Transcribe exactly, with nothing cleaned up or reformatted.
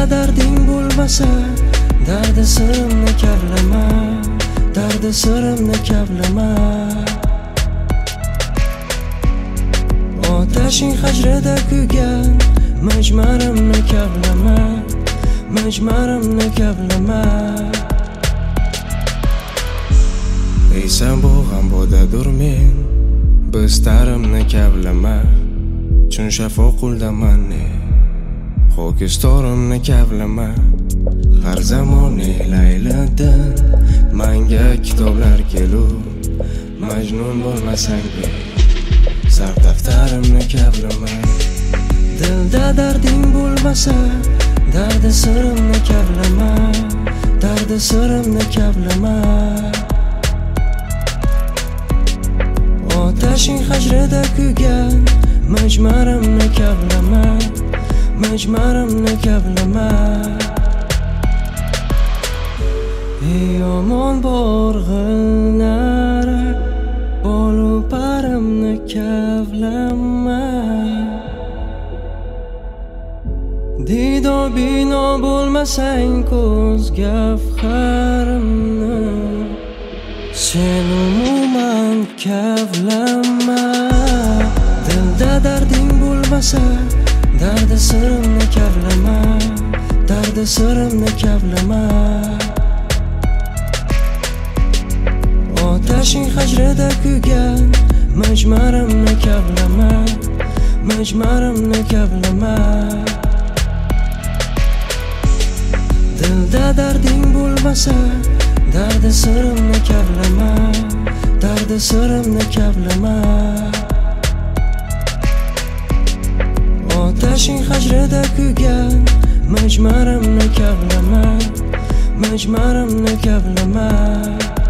darding bo'lmasa, dardi sirimni kavlama, dardi sirimni kavlama. Otashing hajrida kuygan majmarimni kavlama, majmarimni kavlama. Ey sen bu g'ambodadur men, bistarimni kavlama. Chun shafo quldaman ne, ho'kistorimni kavlama. Har zamon layladan manga kitoblar kelur, majnun bo'lmasang sarf daftarimni kavlama. Dilda darding bo'lmasa, dardi sirimni kavlama, dardi sirimni kavlama. Otashing hajrida kuygan majmarimni kavlama, majmarimni kavlama. Ey omon borg'inlar, bolu parimni kavlama. Dido bino bo'lmasang ko'z gavharimni, sen umuman kavlama. Dilda darding bo'lmasa, dardi sirimni kavlama, dardi sirimni kavlama. Otashing hajrida kuygan majmarimni kavlama, majmarimni kavlama. Dilda darding bo'lmasa, dardi sirimni kavlama, dardi sirimni kavlama. Otashing hajrida kuygan majmarimni kavlama, majmarimni kavlama.